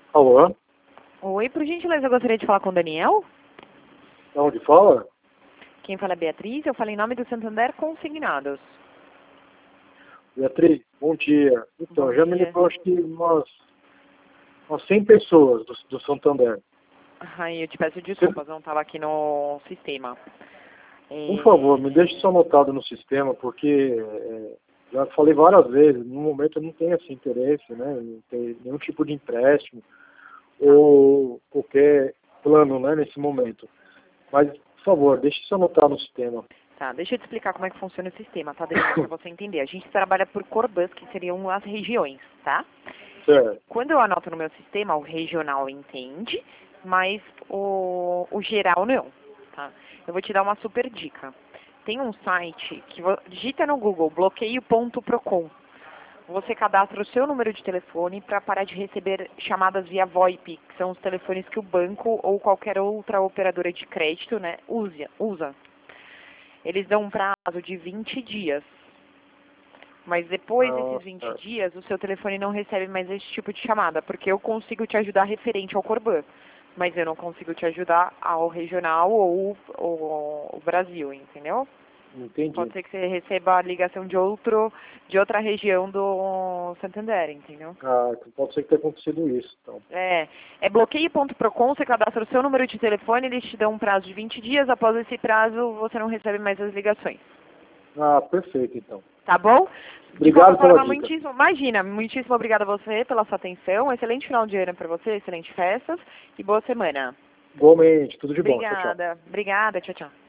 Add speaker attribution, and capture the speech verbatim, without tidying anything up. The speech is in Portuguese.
Speaker 1: Alô?
Speaker 2: Oi, por gentileza, eu gostaria de falar com o Daniel.
Speaker 1: De onde fala?
Speaker 2: Quem fala é Beatriz, eu falo em nome do Santander Consignados.
Speaker 1: Beatriz, bom dia. Então,
Speaker 2: Bom
Speaker 1: já me
Speaker 2: dia.
Speaker 1: ligou acho que umas, umas cem pessoas do, do Santander.
Speaker 2: Ai, eu te peço desculpas, não estava aqui no sistema.
Speaker 1: Por favor, me deixe isso anotado no sistema, porque é, já falei várias vezes, no momento eu não tenho esse interesse, né? Não tem nenhum tipo de empréstimo ou qualquer plano, né, nesse momento. Mas, por favor, deixe isso anotado no sistema.
Speaker 2: Tá, deixa eu te explicar como é que funciona o sistema, tá, Daniel, para você entender. A gente trabalha por Corbus, que seriam as regiões, tá?
Speaker 1: Certo.
Speaker 2: Quando eu anoto no meu sistema, o regional entende, mas o, o geral não, tá? Eu vou te dar uma super dica. Tem um site que vo- digita no Google, bloqueio ponto procon. Você cadastra o seu número de telefone para parar de receber chamadas via VoIP, que são os telefones que o banco ou qualquer outra operadora de crédito, né, usa. usa. Eles dão um prazo de vinte dias. Mas depois
Speaker 1: Ah,
Speaker 2: desses vinte
Speaker 1: certo.
Speaker 2: dias, o seu telefone não recebe mais esse tipo de chamada, porque eu consigo te ajudar referente ao Corban, mas eu não consigo te ajudar ao regional ou o, o Brasil, entendeu?
Speaker 1: Entendi.
Speaker 2: Pode ser que você receba a ligação de outro, de outra região do Santander, entendeu?
Speaker 1: Ah, pode ser que tenha acontecido isso, então.
Speaker 2: É, é bloqueio ponto procon, você cadastra o seu número de telefone, eles te dão um prazo de vinte dias, após esse prazo você não recebe mais as ligações.
Speaker 1: Ah, perfeito, então.
Speaker 2: Tá bom? De
Speaker 1: Obrigado
Speaker 2: qualquer forma,
Speaker 1: pela dica.
Speaker 2: muitíssimo, imagina, muitíssimo obrigada a você pela sua atenção, excelente final de ano para você, excelente festas e boa semana.
Speaker 1: Igualmente, tudo de bom. Tchau, tchau.
Speaker 2: Obrigada, obrigada, tchau, tchau.